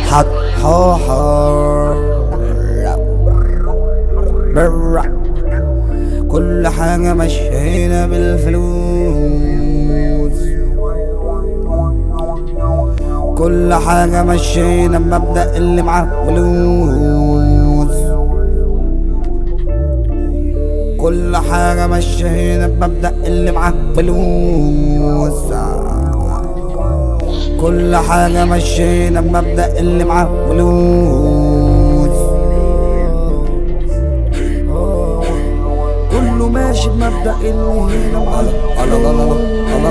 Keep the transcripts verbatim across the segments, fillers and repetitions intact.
حر كل حاجة مشينا بالفلوس، كل حاجة مشينا بمبدأ اللي معاه فلوس، كل حاجة مشينا بمبدأ اللي معاه فلوس، كل حاجة مشينا بمبدأ اللي معاه فلوس، كله ماشي بمبدأ اللي هنا معاه فلوس،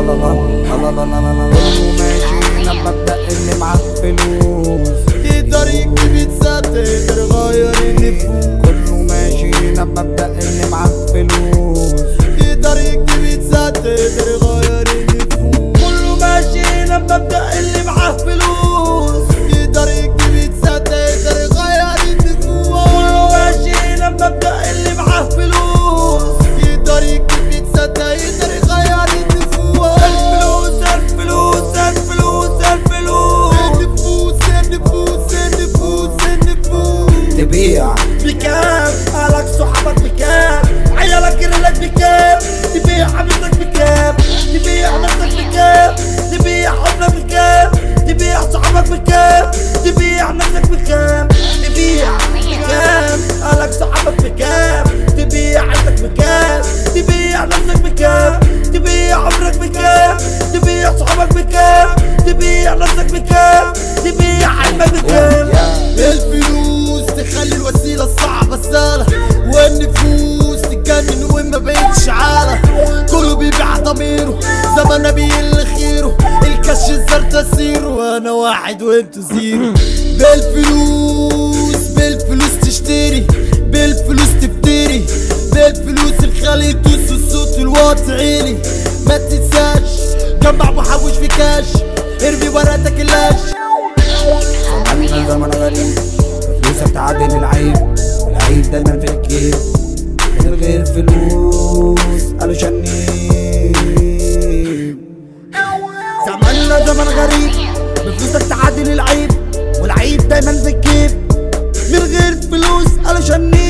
كله ماشينا بمبدأ اللي معاه فلوس، تقدر يكتب يتسد تقدر يغير النفوس، كله ماشينا بمبدأ اللي معاه فلوس، تقدر يكتب يتسد تقدر يغير النفوس، كله ماشينا بمبدأ اللي معاه فلوس، تقدر يكتب يتسد تقدر يغير النفوس، كله ماشينا بمبدأ اللي معاه فلوس، تقدر يكتب يتسد تقدر يغير النفوس، الفلوس الفلوس الفلوس الفلوس النفوس النفوس النفوس النفوس، تبيع بكام؟ أهلك صحابك بكام؟ عيالك رجلك بكام؟ تبيع حبيبتك بكام؟ تبيع نفسك بكام؟ تبيع حضنك بكام؟ تبيع صحابك بكام؟ تبيع نفسك بكام؟ تبيع بكام؟ أهلك صحابك بكام؟ تبيع عيلتك بكام؟ تبيع نفسك بكام؟ تبيع عمرك بكام؟ تبيع صحابك بكام؟ تبيع نفسك بكام؟ تبيع علمك بكام؟ الفلوس تخلي الوسيلة الصعبة سهلة، والنفوس تتجنن وما بقتش عالة، كله بيبيع ضميره زمن نبي اللي خيره، الكش الزر تسيره وانا واحد وانتو زيرو، بالفلوس بالفلوس تشتري، بالفلوس تفتري، بالفلوس الخلي يدوس الصوت الواطي عيني، ما تنساش جمع وحوش في كاش، ارمي ورقتك اللاش. عملنا زمن غريب فلوسك تعدل العيب، والعيب دايما في الجيب، من غير فلوس قالوا شنيب. زماننا زمن غريب بفلوسك تعدل العيب، والعيب دايما في الجيب، من غير فلوس قالوا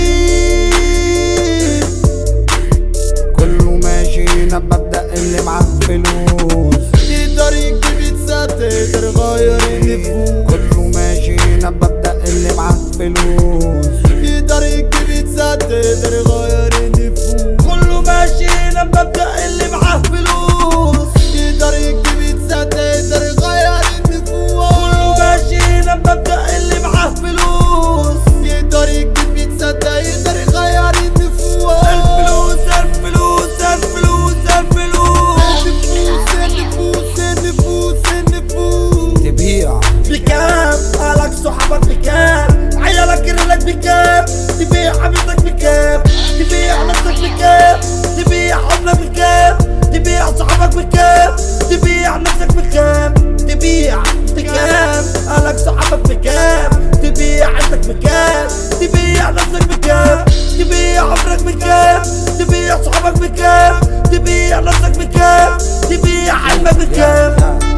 شنيب، كله ماشينا بمبدأ اللي معاه فلوس، تقدر يكتب يتسد تقدر يغير النفوس، كله ماشينا بمبدأ اللي معاه فلوس، تقدر يكتب يتسد تقدر يغير النفوس، كله ماشينا بمبدأ اللي معاه فلوس، تقدر يكتب يتسد تقدر يغير النفوس، كله ماشينا بمبدأ اللي معاه فلوس، تقدر يكتب يتسد تقدر يغير النفوس، الفلوس الفلوس الفلوس الفلوس النفوس النفوس النفوس، تبيع بكام؟ أهلك صحابك بكام؟ عيالك رجلك بكام؟ تبيع حبيبتك بكام؟ تبيع نفسك بكام؟ تبيع حضنك بكام؟ تبيع صحابك بكام؟ تبيع نفسك بكام؟ تبيع بكام؟ أهلك صحابك بكام؟ تبيع عيلتك بكام؟ تبيع نفسك بكام؟ تبيع عمرك بكام؟ تبيع صحابك بكام؟ تبيع نفسك بكام؟ تبيع علمك بكام؟